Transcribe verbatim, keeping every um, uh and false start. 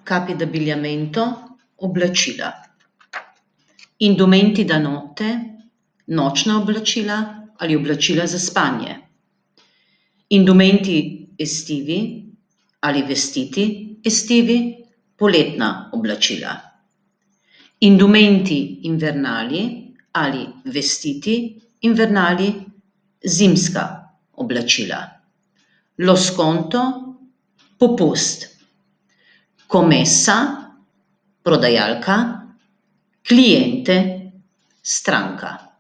capi d'abbigliamento, oblačila. Indumenti da notte, nočna oblačila ali oblačila za spanje. Indumenti estivi ali vestiti estivi, poletna oblačila. Indumenti invernali ali vestiti invernali, zimska oblačila. Lo sconto, popust. Commessa, prodajalka. Cliente, stranka.